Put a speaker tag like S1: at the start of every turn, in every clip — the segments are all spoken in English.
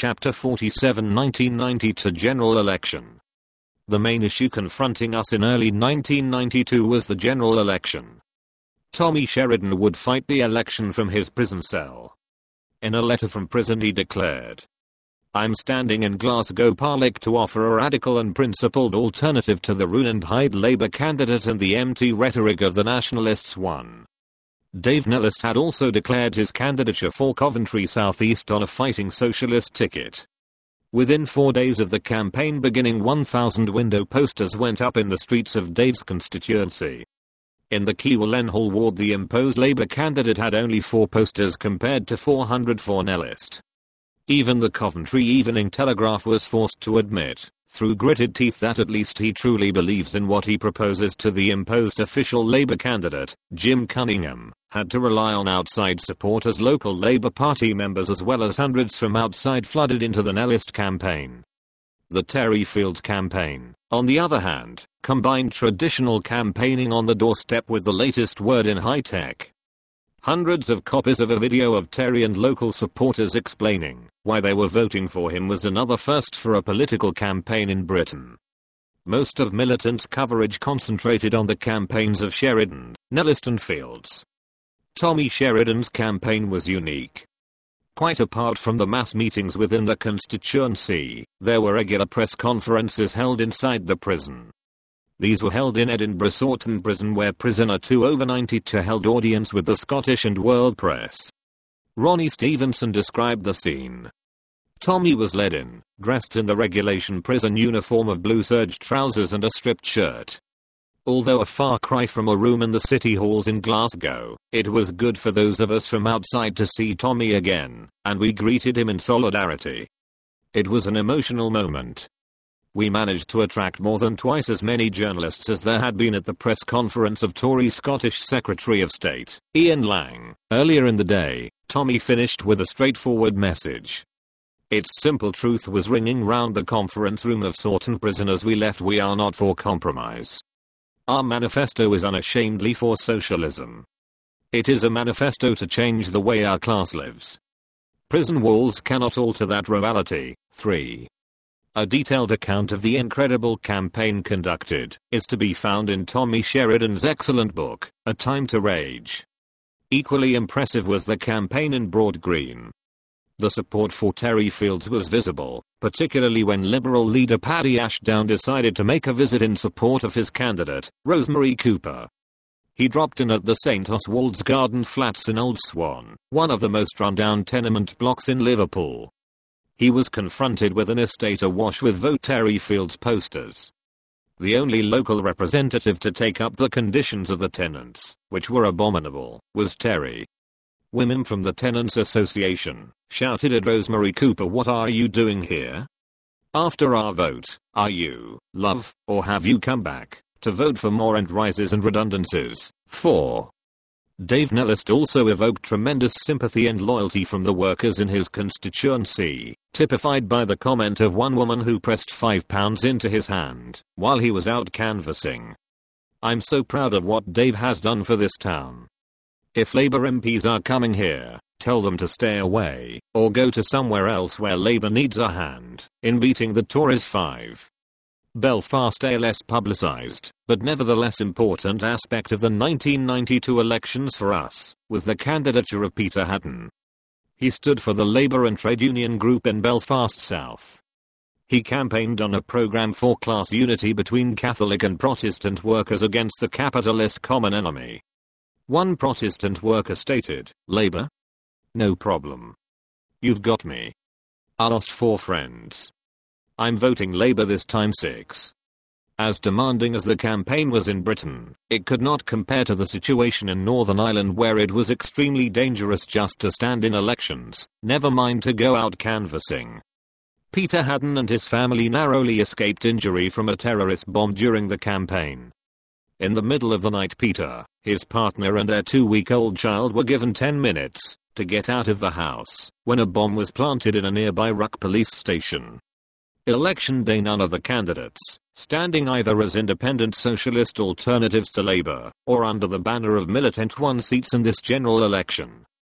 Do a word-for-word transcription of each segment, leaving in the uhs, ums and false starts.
S1: Chapter forty-seven nineteen ninety-two General Election. The main issue confronting us in early nineteen ninety-two was the general election. Tommy Sheridan would fight the election from his prison cell. In a letter from prison he declared, "I'm standing in Glasgow Parliament to offer a radical and principled alternative to the run and hide Labour candidate and the empty rhetoric of the nationalists." One. Dave Nellist had also declared his candidature for Coventry South East on a Fighting Socialist ticket. Within four days of the campaign beginning, one thousand window posters went up in the streets of Dave's constituency. In the Kewell Hall ward, the imposed Labour candidate had only four posters compared to four hundred for Nellist. Even the Coventry Evening Telegraph was forced to admit, through gritted teeth, that at least he truly believes in what he proposes to the imposed official Labour candidate. Jim Cunningham had to rely on outside support as local Labour Party members as well as hundreds from outside flooded into the Nellist campaign. The Terry Fields campaign, on the other hand, combined traditional campaigning on the doorstep with the latest word in high-tech. Hundreds of copies of a video of Terry and local supporters explaining why they were voting for him was another first for a political campaign in Britain. Most of militants' coverage concentrated on the campaigns of Sheridan, Nellist and Fields. Tommy Sheridan's campaign was unique. Quite apart from the mass meetings within the constituency, there were regular press conferences held inside the prison. These were held in Edinburgh Sawton Prison, where prisoner two over ninety-two held audience with the Scottish and world press. Ronnie Stevenson described the scene. Tommy was led in, dressed in the regulation prison uniform of blue serge trousers and a stripped shirt. Although a far cry from a room in the city halls in Glasgow, it was good for those of us from outside to see Tommy again, and we greeted him in solidarity. It was an emotional moment. We managed to attract more than twice as many journalists as there had been at the press conference of Tory Scottish Secretary of State, Ian Lang. Earlier in the day, Tommy finished with a straightforward message. Its simple truth was ringing round the conference room of Sawton Prison as we left: "We are not for compromise. Our manifesto is unashamedly for socialism. It is a manifesto to change the way our class lives. Prison walls cannot alter that reality." three. A detailed account of the incredible campaign conducted is to be found in Tommy Sheridan's excellent book, A Time to Rage. Equally impressive was the campaign in Broad Green. The support for Terry Fields was visible, particularly when Liberal leader Paddy Ashdown decided to make a visit in support of his candidate, Rosemary Cooper. He dropped in at the Saint Oswald's Garden Flats in Old Swan, one of the most run-down tenement blocks in Liverpool. He was confronted with an estate awash with "Vote Terry Fields" posters. The only local representative to take up the conditions of the tenants, which were abominable, was Terry. Women from the Tenants Association shouted at Rosemary Cooper, "What are you doing here? After our vote, are you, love, or have you come back to vote for more rent rises and redundancies?" four. Dave Nellist also evoked tremendous sympathy and loyalty from the workers in his constituency, typified by the comment of one woman who pressed five pounds into his hand while he was out canvassing. "I'm so proud of what Dave has done for this town. If Labour M Ps are coming here, tell them to stay away, or go to somewhere else where Labour needs a hand in beating the Tories." five. Belfast, a less publicised, but nevertheless important aspect of the nineteen ninety-two elections for us, was the candidature of Peter Hatton. He stood for the Labour and Trade Union group in Belfast South. He campaigned on a programme for class unity between Catholic and Protestant workers against the capitalist common enemy. One Protestant worker stated, "Labour? No problem. You've got me. I lost four friends. I'm voting Labour this time." six. As demanding as the campaign was in Britain, it could not compare to the situation in Northern Ireland, where it was extremely dangerous just to stand in elections, never mind to go out canvassing. Peter Hatton and his family narrowly escaped injury from a terrorist bomb during the campaign. In the middle of the night, Peter, his partner and their two-week-old child were given ten minutes to get out of the house when a bomb was planted in a nearby Ruck police station. Election day, none of the candidates, standing either as independent socialist alternatives to Labour, or under the banner of militant, won seats in this general election.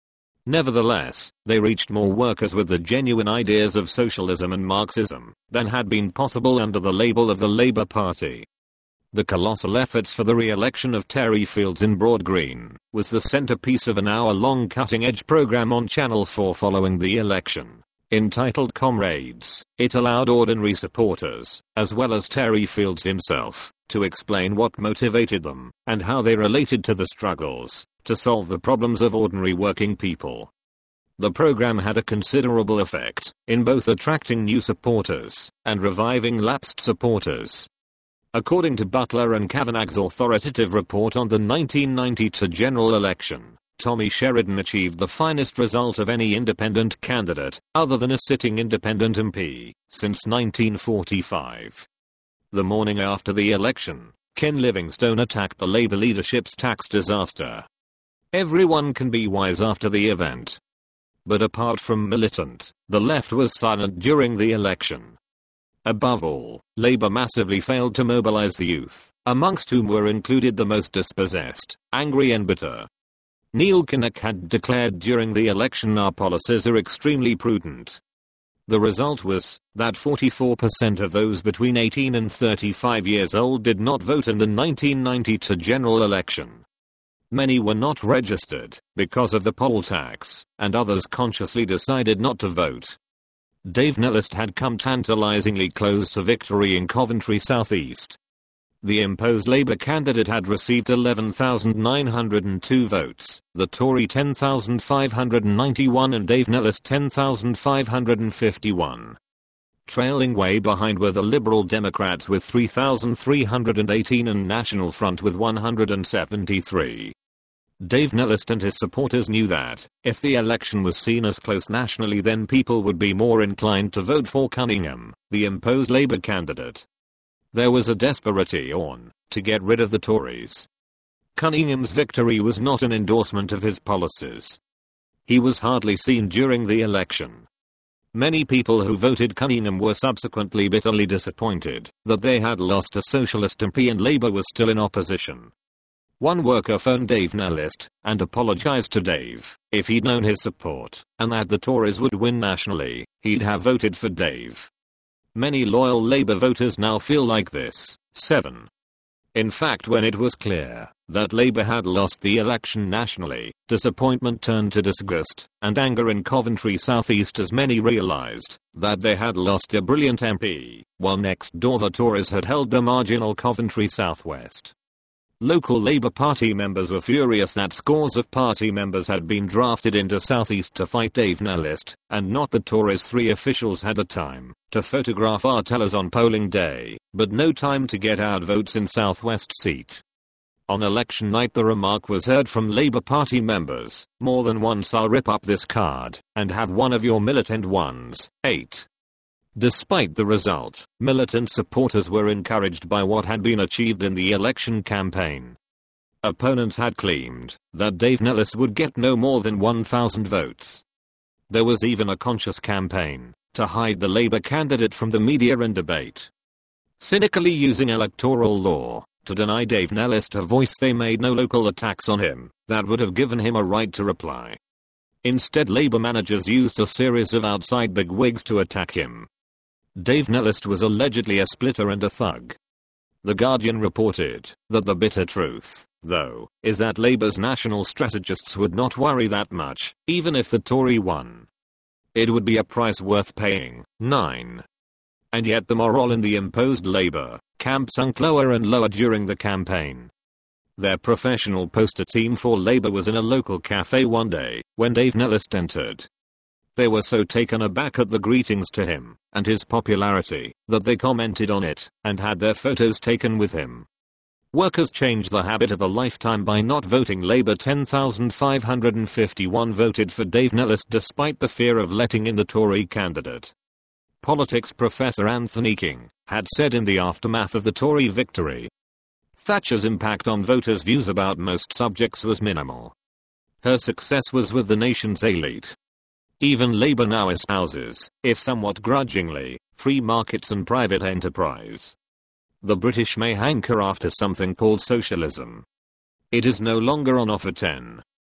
S1: Nevertheless, they reached more workers with the genuine ideas of socialism and Marxism than had been possible under the label of the Labour Party. The colossal efforts for the re-election of Terry Fields in Broad Green was the centerpiece of an hour-long cutting-edge program on Channel four following the election. Entitled Comrades, it allowed ordinary supporters, as well as Terry Fields himself, to explain what motivated them and how they related to the struggles to solve the problems of ordinary working people. The program had a considerable effect in both attracting new supporters and reviving lapsed supporters. According to Butler and Kavanagh's authoritative report on the nineteen ninety-two general election, Tommy Sheridan achieved the finest result of any independent candidate, other than a sitting independent M P, since nineteen forty-five. The morning after the election, Ken Livingstone attacked the Labour leadership's tax disaster. Everyone can be wise after the event. But apart from militant, the left was silent during the election. Above all, Labour massively failed to mobilise the youth, amongst whom were included the most dispossessed, angry and bitter. Neil Kinnock had declared during the election our policies are extremely prudent. The result was that forty-four percent of those between eighteen and thirty-five years old did not vote in the nineteen ninety-two general election. Many were not registered because of the poll tax, and others consciously decided not to vote. Dave Nellist had come tantalizingly close to victory in Coventry South East. The imposed Labour candidate had received eleven thousand nine hundred two votes, the Tory ten thousand five hundred ninety-one and Dave Nellist ten thousand five hundred fifty-one. Trailing way behind were the Liberal Democrats with three thousand three hundred eighteen and National Front with one hundred seventy-three. Dave Nellist and his supporters knew that, if the election was seen as close nationally, then people would be more inclined to vote for Cunningham, the imposed Labour candidate. There was a desperation to get rid of the Tories. Cunningham's victory was not an endorsement of his policies. He was hardly seen during the election. Many people who voted Cunningham were subsequently bitterly disappointed that they had lost a socialist M P and Labour was still in opposition. One worker phoned Dave Nellist and apologized to Dave if he'd known his support and that the Tories would win nationally, he'd have voted for Dave. Many loyal Labour voters now feel like this. seven. In fact, when it was clear that Labour had lost the election nationally, disappointment turned to disgust and anger in Coventry South East as many realised that they had lost a brilliant M P, while next door the Tories had held the marginal Coventry South West. Local Labour Party members were furious that scores of party members had been drafted into South East to fight Dave Nellist, and not the Tories. Three officials had the time to photograph our tellers on polling day, but no time to get out votes in South West seat. On election night the remark was heard from Labour Party members, more than once, "I'll rip up this card and have one of your militant ones." eight. Despite the result, militant supporters were encouraged by what had been achieved in the election campaign. Opponents had claimed that Dave Nellist would get no more than one thousand votes. There was even a conscious campaign to hide the Labour candidate from the media and debate. Cynically using electoral law to deny Dave Nellist a voice, they made no local attacks on him that would have given him a right to reply. Instead, Labour managers used a series of outside bigwigs to attack him. Dave Nellist was allegedly a splitter and a thug. The Guardian reported that the bitter truth, though, is that Labour's national strategists would not worry that much, even if the Tory won. It would be a price worth paying. nine. And yet the morale in the imposed Labour camp sunk lower and lower during the campaign. Their professional poster team for Labour was in a local cafe one day when Dave Nellist entered. They were so taken aback at the greetings to him and his popularity that they commented on it and had their photos taken with him. Workers changed the habit of a lifetime by not voting Labour. ten thousand five hundred fifty-one voted for Dave Nellist despite the fear of letting in the Tory candidate. Politics professor Anthony King had said in the aftermath of the Tory victory, "Thatcher's impact on voters' views about most subjects was minimal. Her success was with the nation's elite. Even Labour now espouses, if somewhat grudgingly, free markets and private enterprise. The British may hanker after something called socialism. It is no longer on offer." ten.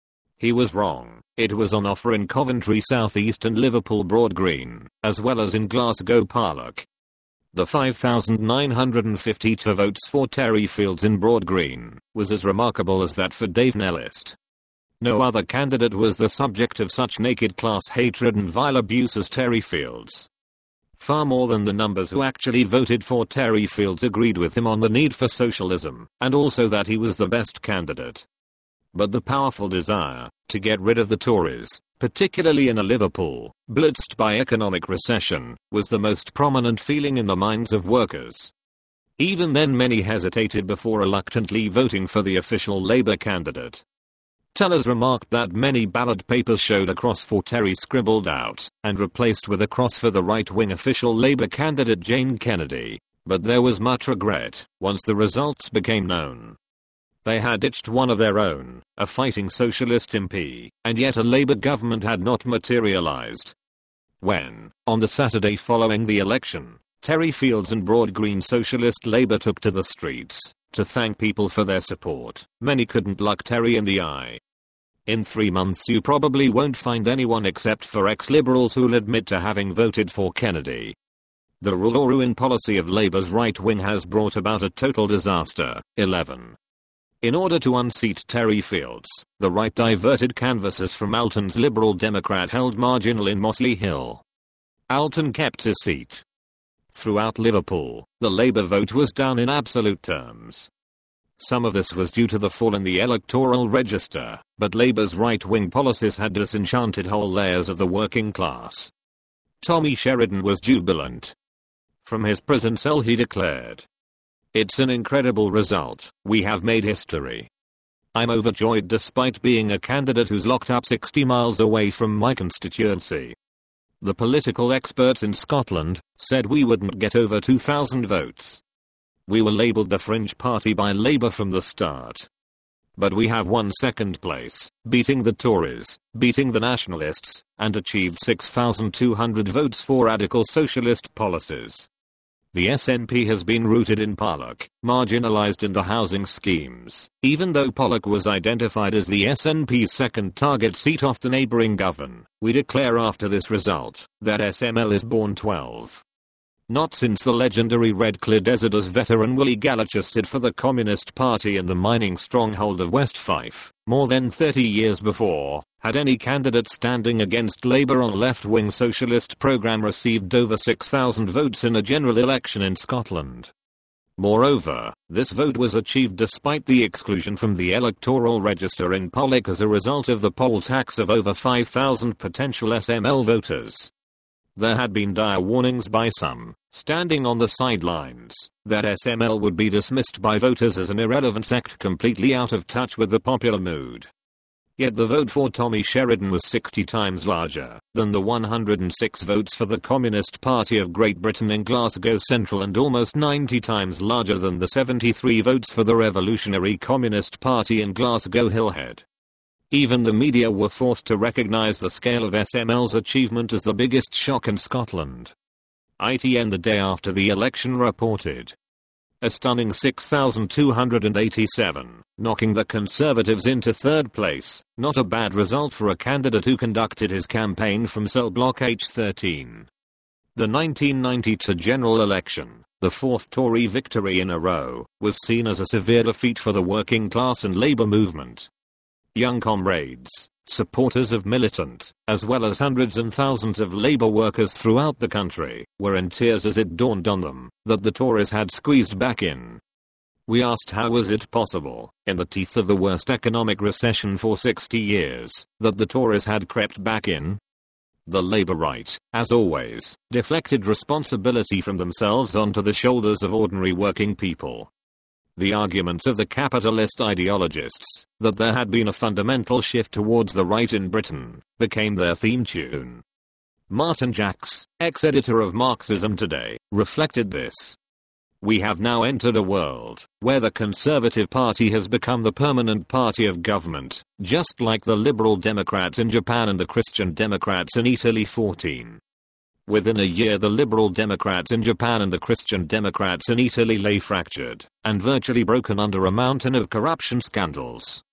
S1: He was wrong. It was on offer in Coventry South East and Liverpool Broad Green, as well as in Glasgow Parlock. The five thousand nine hundred fifty-two votes for Terry Fields in Broad Green was as remarkable as that for Dave Nellist. No other candidate was the subject of such naked class hatred and vile abuse as Terry Fields. Far more than the numbers who actually voted for Terry Fields agreed with him on the need for socialism, and also that he was the best candidate. But the powerful desire to get rid of the Tories, particularly in a Liverpool blitzed by economic recession, was the most prominent feeling in the minds of workers. Even then many hesitated before reluctantly voting for the official Labour candidate. Tellers remarked that many ballot papers showed a cross for Terry scribbled out and replaced with a cross for the right-wing official Labour candidate Jane Kennedy, but there was much regret once the results became known. They had ditched one of their own, a fighting socialist M P, and yet a Labour government had not materialised. When, on the Saturday following the election, Terry Fields and Broad Green Socialist Labour took to the streets to thank people for their support, many couldn't look Terry in the eye. In three months you probably won't find anyone except for ex-liberals who'll admit to having voted for Kennedy. The rule or ruin policy of Labour's right wing has brought about a total disaster. eleven. In order to unseat Terry Fields, the right diverted canvassers from Alton's Liberal Democrat held marginal in Mossley Hill. Alton kept his seat. Throughout Liverpool, the Labour vote was down in absolute terms. Some of this was due to the fall in the electoral register, but Labour's right-wing policies had disenchanted whole layers of the working class. Tommy Sheridan was jubilant. From his prison cell he declared, "It's an incredible result. We have made history. I'm overjoyed despite being a candidate who's locked up sixty miles away from my constituency." The political experts in Scotland said we wouldn't get over two thousand votes. We were labelled the fringe party by Labour from the start. But we have won second place, beating the Tories, beating the Nationalists, and achieved six thousand two hundred votes for radical socialist policies. The S N P has been rooted in Pollock, marginalised in the housing schemes, even though Pollock was identified as the S N P's second target seat off the neighbouring Govan. We declare after this result that S M L is born twelve. Not since the legendary Red Clear Desiders veteran Willie Gallacher stood for the Communist Party in the mining stronghold of West Fife, more than thirty years before, had any candidate standing against Labour on a left-wing socialist programme received over six thousand votes in a general election in Scotland. Moreover, this vote was achieved despite the exclusion from the electoral register in Pollock as a result of the poll tax of over five thousand potential S M L voters. There had been dire warnings by some, standing on the sidelines, that S M L would be dismissed by voters as an irrelevant sect completely out of touch with the popular mood. Yet the vote for Tommy Sheridan was sixty times larger than the one hundred six votes for the Communist Party of Great Britain in Glasgow Central and almost ninety times larger than the seventy-three votes for the Revolutionary Communist Party in Glasgow Hillhead. Even the media were forced to recognise the scale of S M L's achievement as the biggest shock in Scotland. I T N the day after the election reported a stunning six thousand two hundred eighty-seven, knocking the Conservatives into third place, not a bad result for a candidate who conducted his campaign from cell block H thirteen. The nineteen ninety-two general election, the fourth Tory victory in a row, was seen as a severe defeat for the working class and Labour movement. Young comrades, supporters of Militant, as well as hundreds and thousands of Labour workers throughout the country, were in tears as it dawned on them that the Tories had squeezed back in. We asked how was it possible, in the teeth of the worst economic recession for sixty years, that the Tories had crept back in? The Labour right, as always, deflected responsibility from themselves onto the shoulders of ordinary working people. The arguments of the capitalist ideologists, that there had been a fundamental shift towards the right in Britain, became their theme tune. Martin Jacks, ex-editor of Marxism Today, reflected this. We have now entered a world where the Conservative Party has become the permanent party of government, just like the Liberal Democrats in Japan and the Christian Democrats in Italy. fourteen. Within a year the Liberal Democrats in Japan and the Christian Democrats in Italy lay fractured and virtually broken under a mountain of corruption scandals.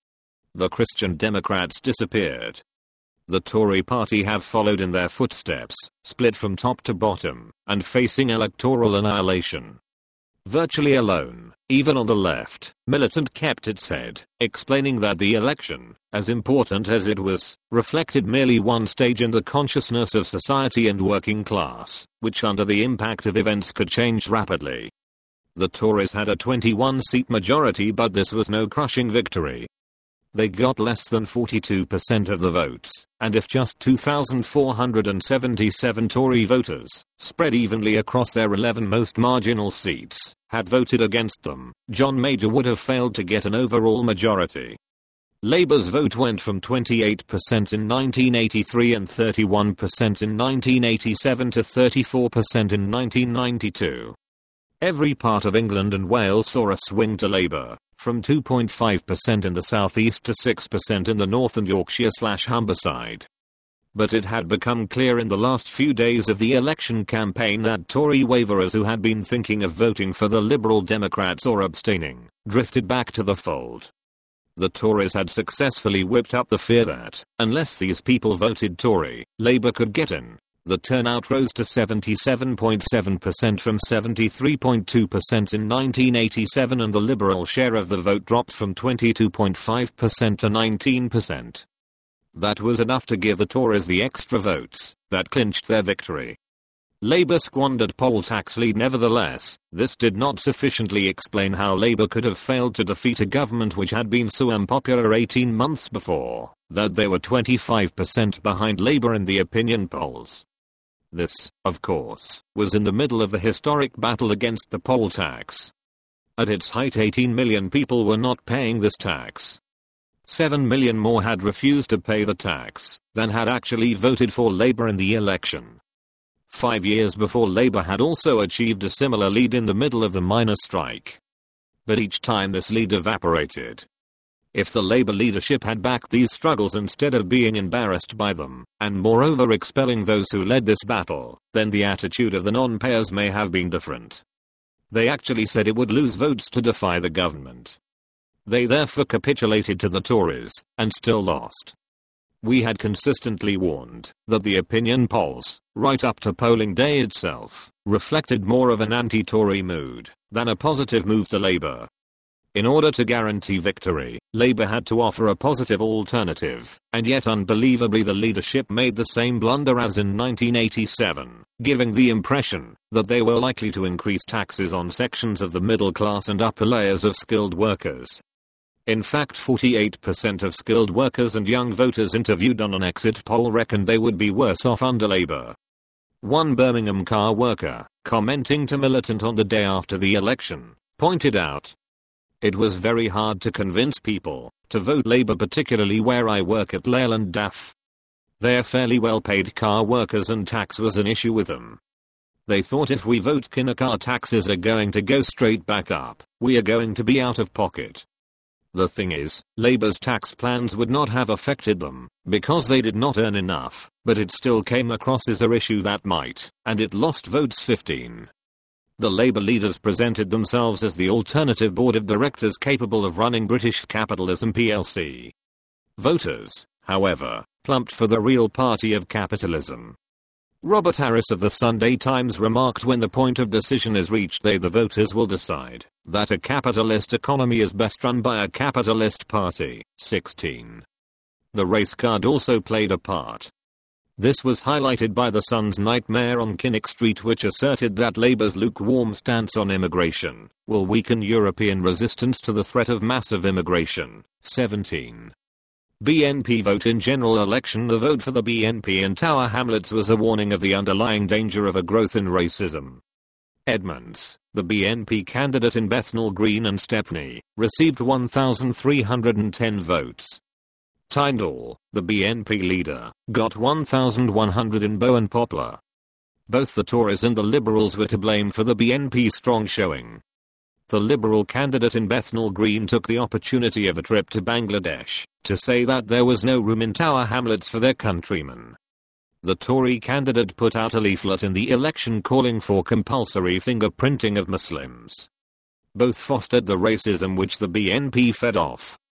S1: The Christian Democrats disappeared. The Tory party have followed in their footsteps, split from top to bottom, and facing electoral annihilation. Virtually alone, even on the left, Militant kept its head, explaining that the election, as important as it was, reflected merely one stage in the consciousness of society and working class, which under the impact of events could change rapidly. The Tories had a twenty-one seat majority, but this was no crushing victory. They got less than forty-two percent of the votes, and if just two thousand four hundred seventy-seven Tory voters, spread evenly across their eleven most marginal seats, had voted against them, John Major would have failed to get an overall majority. Labour's vote went from twenty-eight percent in nineteen eighty-three and thirty-one percent in nineteen eighty-seven to thirty-four percent in nineteen ninety-two. Every part of England and Wales saw a swing to Labour, from two point five percent in the southeast to six percent in the north and Yorkshire/Humberside. But it had become clear in the last few days of the election campaign that Tory waverers who had been thinking of voting for the Liberal Democrats or abstaining, drifted back to the fold. The Tories had successfully whipped up the fear that, unless these people voted Tory, Labour could get in. The turnout rose to seventy-seven point seven percent from seventy-three point two percent in nineteen eighty-seven, and the Liberal share of the vote dropped from twenty-two point five percent to nineteen percent. That was enough to give the Tories the extra votes that clinched their victory. Labour squandered poll tax lead nevertheless. This did not sufficiently explain how Labour could have failed to defeat a government which had been so unpopular eighteen months before, that they were twenty-five percent behind Labour in the opinion polls. This, of course, was in the middle of the historic battle against the poll tax. At its height, eighteen million people were not paying this tax. seven million more had refused to pay the tax than had actually voted for Labour in the election. Five years before, Labour had also achieved a similar lead in the middle of the miners' strike. But each time this lead evaporated. If the Labour leadership had backed these struggles instead of being embarrassed by them, and moreover expelling those who led this battle, then the attitude of the non-payers may have been different. They actually said it would lose votes to defy the government. They therefore capitulated to the Tories, and still lost. We had consistently warned that the opinion polls, right up to polling day itself, reflected more of an anti-Tory mood than a positive move to Labour. In order to guarantee victory, Labour had to offer a positive alternative, and yet unbelievably the leadership made the same blunder as in nineteen eighty-seven, giving the impression that they were likely to increase taxes on sections of the middle class and upper layers of skilled workers. In fact, forty-eight percent of skilled workers and young voters interviewed on an exit poll reckoned they would be worse off under Labour. One Birmingham car worker, commenting to Militant on the day after the election, pointed out, "It was very hard to convince people to vote Labour, particularly where I work at Leyland D A F. They're fairly well paid car workers and tax was an issue with them. They thought if we vote Kinnock our taxes are going to go straight back up, we are going to be out of pocket." The thing is, Labour's tax plans would not have affected them, because they did not earn enough, but it still came across as a issue that might, and it lost votes fifteen. The Labour leaders presented themselves as the alternative board of directors capable of running British capitalism P L C. Voters, however, plumped for the real party of capitalism. Robert Harris of the Sunday Times remarked, "When the point of decision is reached, they the voters will decide that a capitalist economy is best run by a capitalist party." sixteen. The race card also played a part. This was highlighted by the Sun's Nightmare on Kinnock Street, which asserted that Labour's lukewarm stance on immigration will weaken European resistance to the threat of massive immigration. seventeen. B N P vote in general election. The vote for the B N P in Tower Hamlets was a warning of the underlying danger of a growth in racism. Edmonds, the B N P candidate in Bethnal Green and Stepney, received one thousand three hundred ten votes. Tyndall, the B N P leader, got one thousand one hundred in Bow and Poplar. Both the Tories and the Liberals were to blame for the B N P's strong showing. The Liberal candidate in Bethnal Green took the opportunity of a trip to Bangladesh to say that there was no room in Tower Hamlets for their countrymen. The Tory candidate put out a leaflet in the election calling for compulsory fingerprinting of Muslims. Both fostered the racism which the B N P fed off.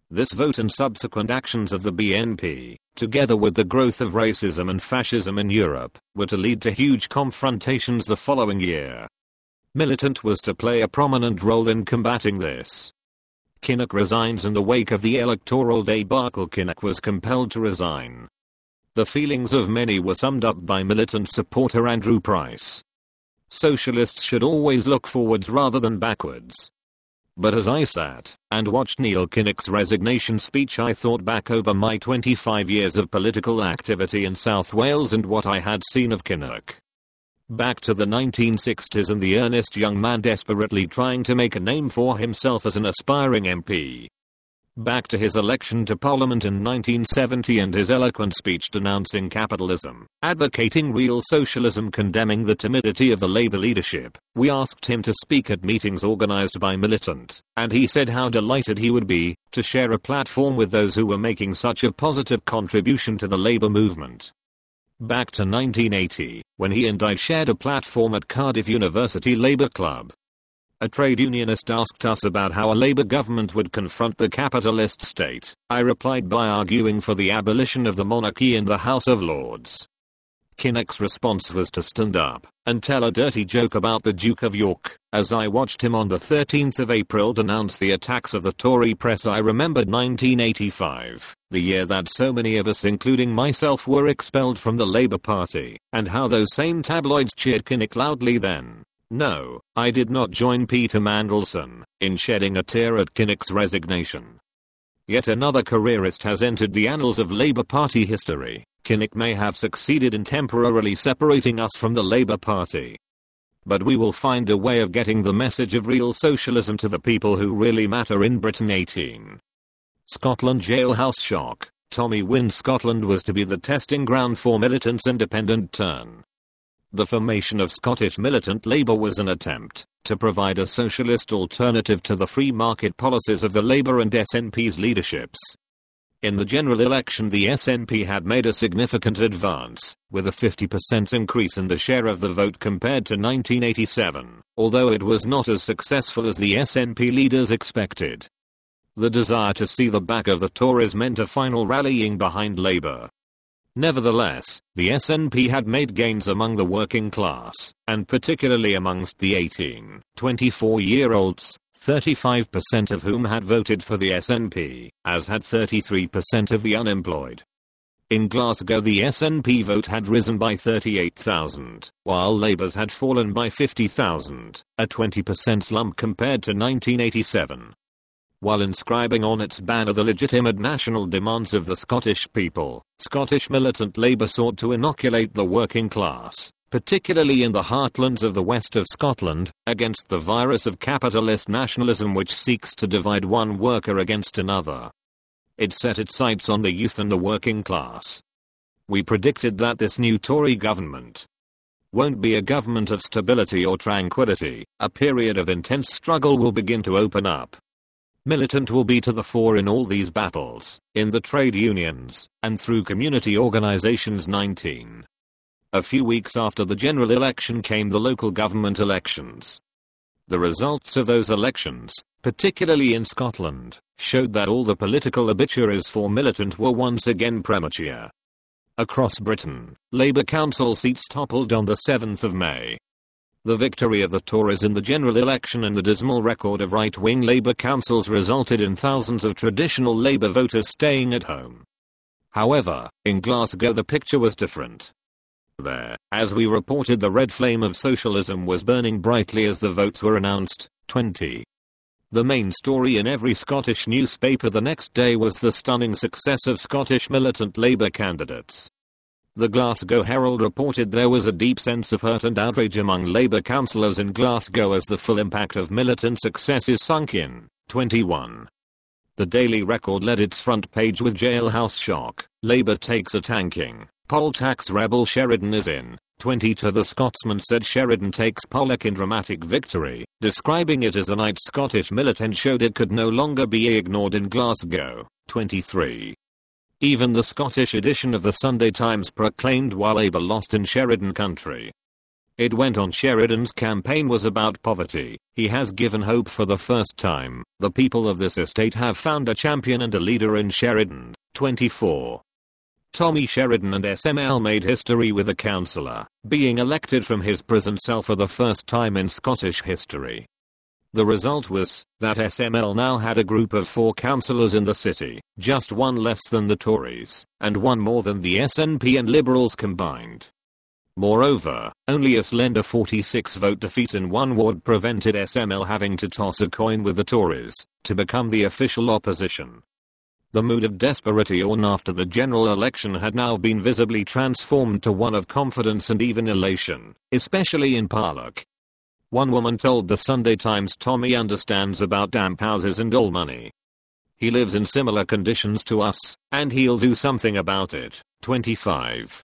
S1: This vote and subsequent actions of the B N P, together with the growth of racism and fascism in Europe, were to lead to huge confrontations the following year. Militant was to play a prominent role in combating this. Kinnock resigns in the wake of the electoral debacle. Kinnock was compelled to resign. The feelings of many were summed up by Militant supporter Andrew Price. Socialists should always look forwards rather than backwards. But as I sat and watched Neil Kinnock's resignation speech, I thought back over my twenty-five years of political activity in South Wales and what I had seen of Kinnock. Back to the nineteen sixties and the earnest young man desperately trying to make a name for himself as an aspiring M P. Back to his election to Parliament in nineteen seventy and his eloquent speech denouncing capitalism, advocating real socialism, condemning the timidity of the Labour leadership. We asked him to speak at meetings organised by Militant, and he said how delighted he would be to share a platform with those who were making such a positive contribution to the Labour movement. Back to nineteen eighty, when he and I shared a platform at Cardiff University Labour Club. A trade unionist asked us about how a Labour government would confront the capitalist state. I replied by arguing for the abolition of the monarchy in the House of Lords. Kinnock's response was to stand up and tell a dirty joke about the Duke of York. As I watched him on the thirteenth of April denounce the attacks of the Tory press, I remembered nineteen eighty-five, the year that so many of us, including myself, were expelled from the Labour Party, and how those same tabloids cheered Kinnock loudly then. No, I did not join Peter Mandelson in shedding a tear at Kinnock's resignation. Yet another careerist has entered the annals of Labour Party history. Kinnock may have succeeded in temporarily separating us from the Labour Party, but we will find a way of getting the message of real socialism to the people who really matter in Britain. eighteen. Scotland jailhouse shock. Tommy Wynne. Scotland was to be the testing ground for Militant's independent turn. The formation of Scottish Militant Labour was an attempt to provide a socialist alternative to the free market policies of the Labour and S N P's leaderships. In the general election, the S N P had made a significant advance, with a fifty percent increase in the share of the vote compared to nineteen eighty-seven, although it was not as successful as the S N P leaders expected. The desire to see the back of the Tories meant a final rallying behind Labour. Nevertheless, the S N P had made gains among the working class, and particularly amongst the eighteen to twenty-four-year-olds, thirty-five percent of whom had voted for the S N P, as had thirty-three percent of the unemployed. In Glasgow, the S N P vote had risen by thirty-eight thousand, while Labour's had fallen by fifty thousand, a twenty percent slump compared to nineteen eighty-seven. While inscribing on its banner the legitimate national demands of the Scottish people, Scottish Militant Labour sought to inoculate the working class, particularly in the heartlands of the west of Scotland, against the virus of capitalist nationalism which seeks to divide one worker against another. It set its sights on the youth and the working class. We predicted that this new Tory government won't be a government of stability or tranquility. A period of intense struggle will begin to open up. Militant will be to the fore in all these battles, in the trade unions, and through community organizations. nineteen. A few weeks after the general election came the local government elections. The results of those elections, particularly in Scotland, showed that all the political obituaries for Militant were once again premature. Across Britain, Labour council seats toppled on the seventh of May. The victory of the Tories in the general election and the dismal record of right-wing Labour councils resulted in thousands of traditional Labour voters staying at home. However, in Glasgow the picture was different. There, as we reported, the red flame of socialism was burning brightly as the votes were announced. twenty. The main story in every Scottish newspaper the next day was the stunning success of Scottish Militant Labour candidates. The Glasgow Herald reported there was a deep sense of hurt and outrage among Labour councillors in Glasgow as the full impact of Militant successes sunk in. twenty-one. The Daily Record led its front page with jailhouse shock. Labour takes a tanking. Poll tax rebel Sheridan is in. twenty-two. The Scotsman said Sheridan takes Pollock in dramatic victory, describing it as a night Scottish Militant showed it could no longer be ignored in Glasgow. twenty-three. Even the Scottish edition of the Sunday Times proclaimed while Labour lost in Sheridan country. It went on. Sheridan's campaign was about poverty. He has given hope for the first time. The people of this estate have found a champion and a leader in Sheridan. twenty-four. Tommy Sheridan and S M L made history with a councillor being elected from his prison cell for the first time in Scottish history. The result was that S M L now had a group of four councillors in the city, just one less than the Tories, and one more than the S N P and Liberals combined. Moreover, only a slender forty-six vote defeat in one ward prevented S M L having to toss a coin with the Tories to become the official opposition. The mood of desperation after the general election had now been visibly transformed to one of confidence and even elation, especially in Parlock. One woman told the Sunday Times Tommy understands about damp houses and all money. He lives in similar conditions to us, and he'll do something about it. twenty-five.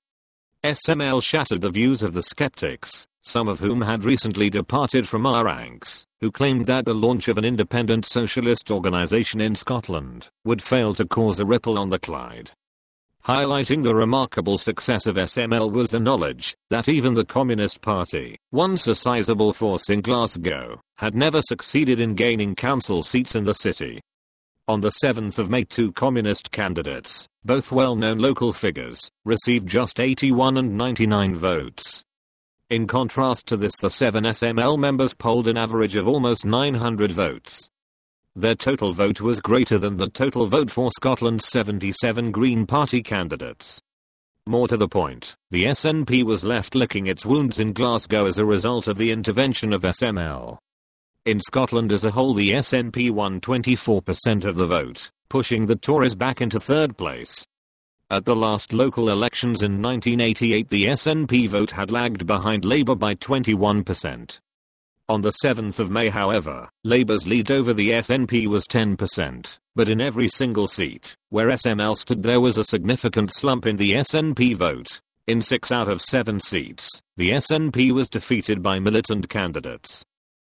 S1: S M L shattered the views of the skeptics, some of whom had recently departed from our ranks, who claimed that the launch of an independent socialist organisation in Scotland would fail to cause a ripple on the Clyde. Highlighting the remarkable success of S M L was the knowledge that even the Communist Party, once a sizable force in Glasgow, had never succeeded in gaining council seats in the city. On the seventh of May, two communist candidates, both well-known local figures, received just eighty-one and ninety-nine votes. In contrast to this, the seven S M L members polled an average of almost nine hundred votes. Their total vote was greater than the total vote for Scotland's seventy-seven Green Party candidates. More to the point, the S N P was left licking its wounds in Glasgow as a result of the intervention of S M L. In Scotland as a whole, the S N P won twenty-four percent of the vote, pushing the Tories back into third place. At the last local elections in nineteen eighty-eight, the S N P vote had lagged behind Labour by twenty-one percent. On the seventh of May, however, Labour's lead over the S N P was ten percent, but in every single seat where S M L stood there was a significant slump in the S N P vote. In six out of seven seats, the S N P was defeated by militant candidates.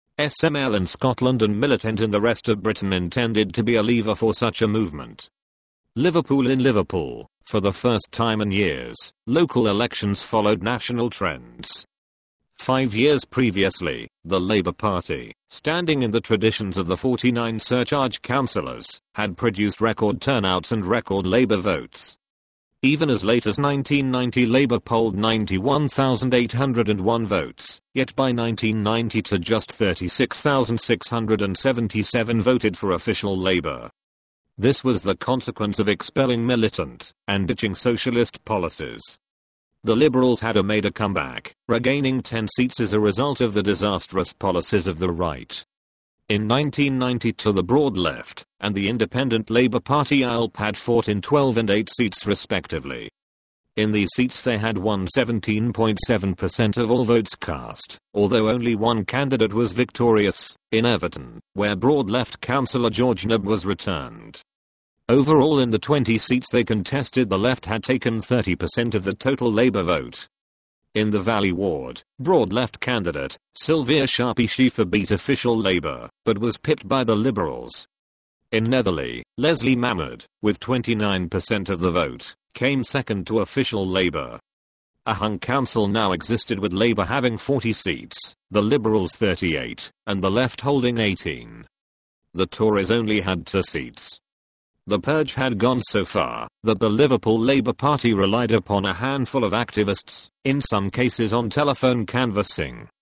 S1: S M L in Scotland and militant in the rest of Britain intended to be a lever for such a movement. Liverpool. In Liverpool, for the first time in years, local elections followed national trends. Five years previously, the Labour Party, standing in the traditions of the forty-nine surcharge councillors, had produced record turnouts and record Labour votes. Even as late as nineteen ninety, Labour polled ninety-one thousand eight hundred one votes, yet by nineteen ninety-two just thirty-six thousand six hundred seventy-seven voted for official Labour. This was the consequence of expelling militant and ditching socialist policies. The Liberals had made a comeback, regaining ten seats as a result of the disastrous policies of the right. In nineteen ninety-two, the Broad Left and the Independent Labour Party I L P had fought in twelve and eight seats respectively. In these seats they had won seventeen point seven percent of all votes cast, although only one candidate was victorious, in Everton, where Broad Left councillor George Knabb was returned. Overall, in the twenty seats they contested, the Left had taken thirty percent of the total Labour vote. In the Valley ward, Broad Left candidate Sylvia Sharpie-Schiefer beat official Labour, but was pipped by the Liberals. In Netherley, Leslie Mahmood, with twenty-nine percent of the vote, came second to official Labour. A hung council now existed, with Labour having forty seats, the Liberals thirty-eight, and the Left holding eighteen. The Tories only had two seats. The purge had gone so far that the Liverpool Labour Party relied upon a handful of activists, in some cases on telephone canvassing,